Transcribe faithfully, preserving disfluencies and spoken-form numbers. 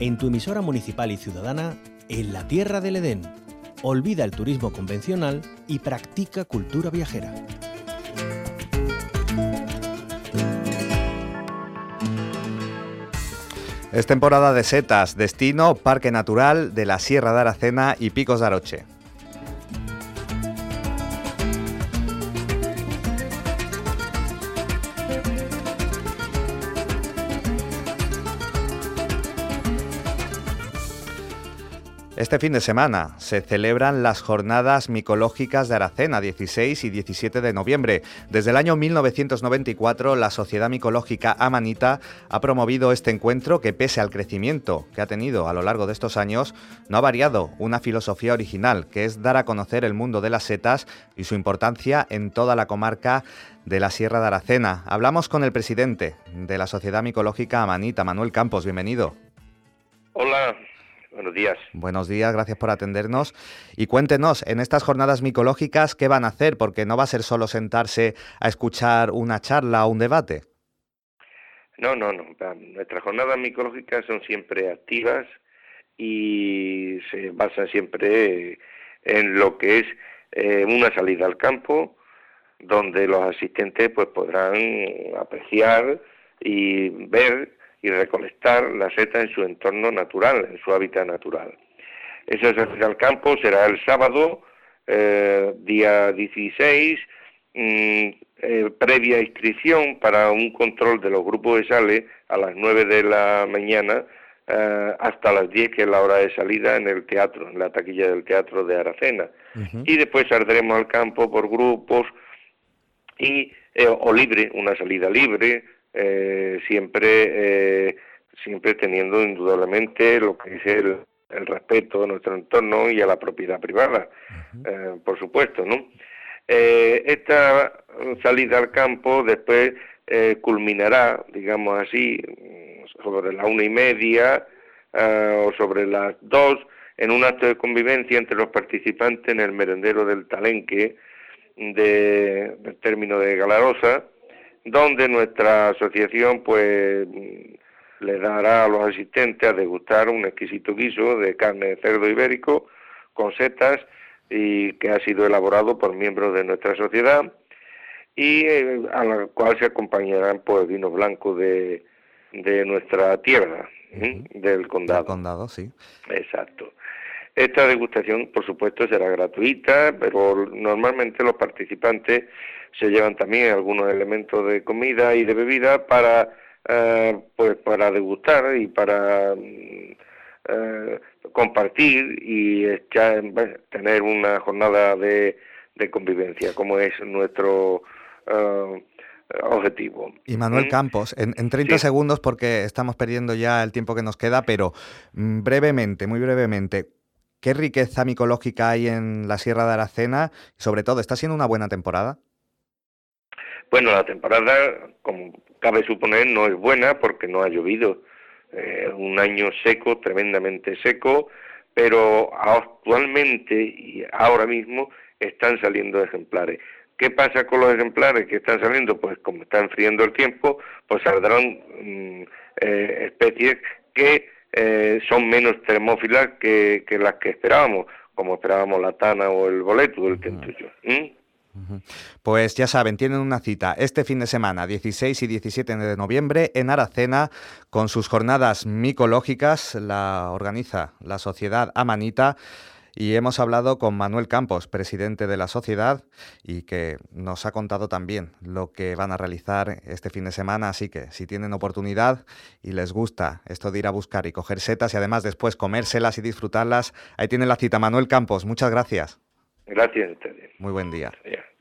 en tu emisora municipal y ciudadana, en la Tierra del Edén. Olvida el turismo convencional y practica cultura viajera. Es temporada de setas, destino Parque Natural de la Sierra de Aracena y Picos de Aroche. Este fin de semana se celebran las Jornadas Micológicas de Aracena, dieciséis y diecisiete de noviembre. Desde el año mil novecientos noventa y cuatro, la Sociedad Micológica Amanita ha promovido este encuentro que, pese al crecimiento que ha tenido a lo largo de estos años, no ha variado una filosofía original, que es dar a conocer el mundo de las setas y su importancia en toda la comarca de la Sierra de Aracena. Hablamos con el presidente de la Sociedad Micológica Amanita, Manuel Campos. Bienvenido. Hola. Buenos días. Buenos días, gracias por atendernos. Y cuéntenos, en estas jornadas micológicas, ¿qué van a hacer? Porque no va a ser solo sentarse a escuchar una charla o un debate. No, no, no. Nuestras jornadas micológicas son siempre activas y se basan siempre en lo que es eh, una salida al campo, donde los asistentes pues podrán apreciar y ver y recolectar la seta en su entorno natural, en su hábitat natural. Esa salida al campo será el sábado, eh, día dieciséis, mmm, eh, previa inscripción para un control de los grupos de sale a las nueve de la mañana eh, hasta las diez, que es la hora de salida en el teatro, en la taquilla del teatro de Aracena. Uh-huh. Y después saldremos al campo por grupos y eh, o libre, una salida libre, Eh, siempre eh, siempre teniendo indudablemente lo que es el, el respeto a nuestro entorno y a la propiedad privada, uh-huh. eh, por supuesto, ¿no? Eh, esta salida al campo después eh, culminará, digamos así, sobre la una y media eh, o sobre las dos, en un acto de convivencia entre los participantes en el merendero del Talenque de, del término de Galarosa, donde nuestra asociación pues le dará a los asistentes a degustar un exquisito guiso de carne de cerdo ibérico con setas y que ha sido elaborado por miembros de nuestra sociedad y eh, a la cual se acompañarán pues vinos blancos de, de nuestra tierra, ¿eh? del condado. Del condado, sí. Exacto. Esta degustación, por supuesto, será gratuita, pero normalmente los participantes se llevan también algunos elementos de comida y de bebida para eh, pues para degustar y para eh, compartir y echar, bueno, tener una jornada de, de convivencia, como es nuestro uh, objetivo. Y Manuel ¿Mm? Campos, en, en treinta sí. segundos, porque estamos perdiendo ya el tiempo que nos queda, pero mm, brevemente, muy brevemente, ¿qué riqueza micológica hay en la Sierra de Aracena? Y sobre todo, ¿está siendo una buena temporada? Bueno, la temporada, como cabe suponer, no es buena porque no ha llovido. Eh, un año seco, tremendamente seco, pero actualmente y ahora mismo están saliendo ejemplares. ¿Qué pasa con los ejemplares que están saliendo? Pues como está enfriando el tiempo, pues saldrán mm, eh, especies que eh, son menos termófilas que, que las que esperábamos, como esperábamos la tana o el boleto o el tentullo. ¿Mm? Pues ya saben, tienen una cita este fin de semana, dieciséis y diecisiete de noviembre, en Aracena, con sus jornadas micológicas. La organiza la Sociedad Amanita y hemos hablado con Manuel Campos, presidente de la sociedad, y que nos ha contado también lo que van a realizar este fin de semana. Así que si tienen oportunidad y les gusta esto de ir a buscar y coger setas y además después comérselas y disfrutarlas, ahí tienen la cita. Manuel Campos, muchas gracias. Gracias a ustedes. Muy buen día. Ya.